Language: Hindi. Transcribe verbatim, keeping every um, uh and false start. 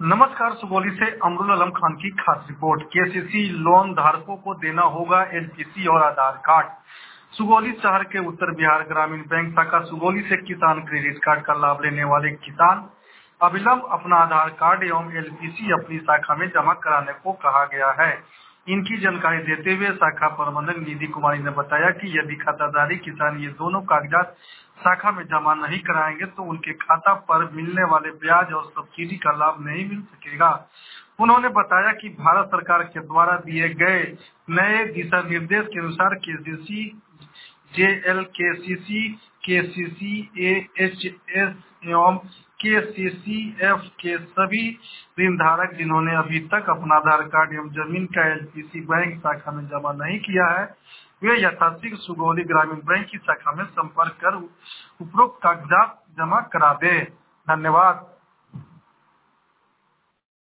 नमस्कार। सुगौली से अमरुल आलम खान की खास रिपोर्ट। केसीसी लोन धारकों को देना होगा एलपीसी और आधार कार्ड। सुगौली शहर के उत्तर बिहार ग्रामीण बैंक शाखा सुगौली से किसान क्रेडिट कार्ड का लाभ लेने वाले किसान अविलंब अपना आधार कार्ड एवं एलपीसी अपनी शाखा में जमा कराने को कहा गया है। इनकी जानकारी देते हुए शाखा प्रबंधक निधि कुमारी ने बताया कि यदि खाताधारी किसान ये दोनों कागजात शाखा में जमा नहीं कराएंगे तो उनके खाता पर मिलने वाले ब्याज और सब्सिडी का लाभ नहीं मिल सकेगा। उन्होंने बताया कि भारत सरकार के द्वारा दिए गए नए दिशा निर्देश के अनुसार KCC, JL, KCC, KCC, AHS एवं केसीसीएफ के सभी ऋणधारक जिन्होंने अभी तक अपना आधार कार्ड एवं जमीन का एलपीसी बैंक शाखा में जमा नहीं किया है, वे यथाशीघ्र सुगौली ग्रामीण बैंक की शाखा में संपर्क कर उपरोक्त कागजात जमा करा दे। धन्यवाद।